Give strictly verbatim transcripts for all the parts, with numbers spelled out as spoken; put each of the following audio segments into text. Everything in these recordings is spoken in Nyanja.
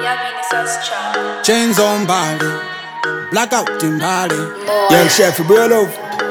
Chains on body, blackout in body. Young chef, bro, love.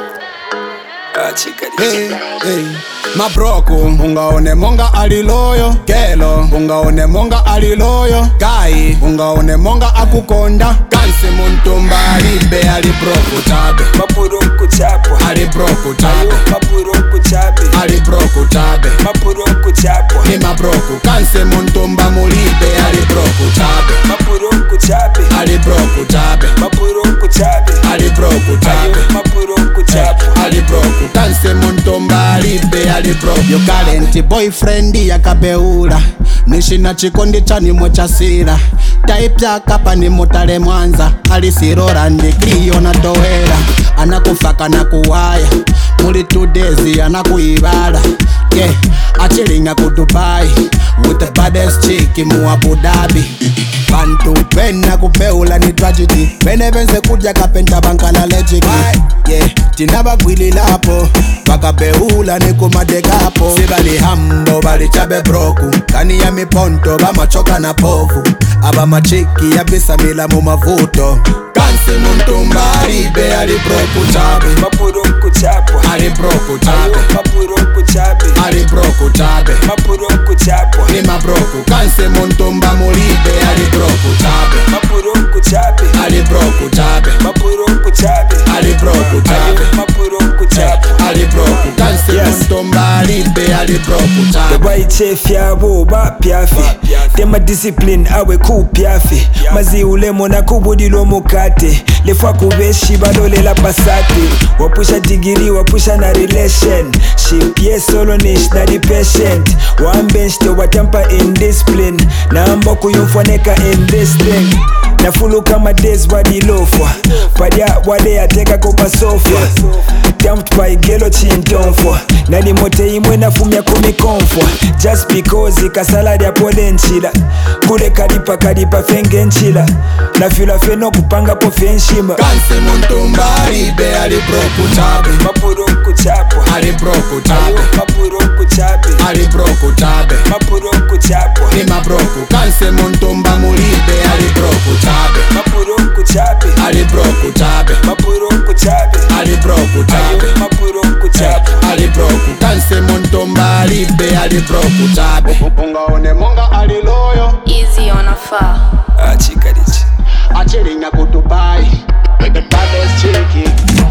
Hey, hey. Mabroko, ungaone monga aliloyo. Kelo, ungaone monga aliloyo. Kai, ungaone monga akukonda. Kanse muntumba alibe alibroko tabe. Mapuroko chapo, Alibroko tabe. mapuroko chape, Alibroko tabe. mapuroko chapo, Ni mabroko, kanse muntumba mulibe alibroko tabe. mapuroko chape, Alibroko tabe. mapuroko chape, Alibroko tabe. mapuroko chapo. Alibroko, kanse muntomba alibe alibroko. Yo current boyfriend yakabeula nishina chikondi chani mochasira type ya kapa ni mutale Mwanza alisirora ndi Clio na Toera anakufaka na kuwaya muli two days anakuibala yeah achilinga ku Dubai with the baddest chick mu Abu Dhabi. Bantu pena kubeula ni tragedy bene benze kudya kapenta bankala legit yeah tinabagwili lapo bakabeula ni kumadekapo sibali hambo bali chabe broku kani ya miponto bamachoka na povu aba machiki ya bisa mila mu mavuto kanse muntumba alibe alibroku chabe Mapuroko chapo, alibroku chabe mapuroko chape, alibroku chabe mapuroko chapo, ni mabroku kanse muntumba mulibe alibroku chabe mapuroko chape, alibroku chabe mapuroko chape, alibroku chabe mapuroko chapo. alibroku kanse muntumba alibe alibroku The chabe white chef yabo ba piafi tema discipline awe ku piafi mazi ulemo na kubudilo mukate lefwa kubeshi balolela pasate wapusha digiri wapusha na relation ship yes solo nish na the patient one bench to watampa in discipline na amba kuyumfoneka in this thing na fulu kama days wadilofwa padia wale ateka kopa sofa dumped by gelo chintonfwa nani mote imwe nafumya kumikomfwa just because ikasaladi apole nchila kule kalipa kalipa fenge nchila na fila feno kupanga po fenshima kanse muntumba alibe alibroku chabe mapuroko chapo alibroku chabe mapuroko chape alibroku chabe mapuroko chapo ni mabroku kanse muntumba mulibe alibroku chabe mapuroko chape alibroku chabe mapuroko chape alibroku chabe mapuroko chape alibroku kanse muntumba alibe alibroku chabe ungaone monga aliloyo Easy on a far. ah chika dichi achilinga ku Dubai with the baddest chick.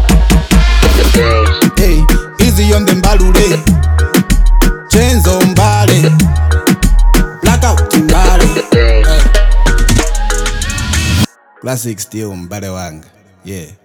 Hey, easy on the mbalule. Chains on body. Blackout in body. Hey. Classic still mbale wanga. Yeah.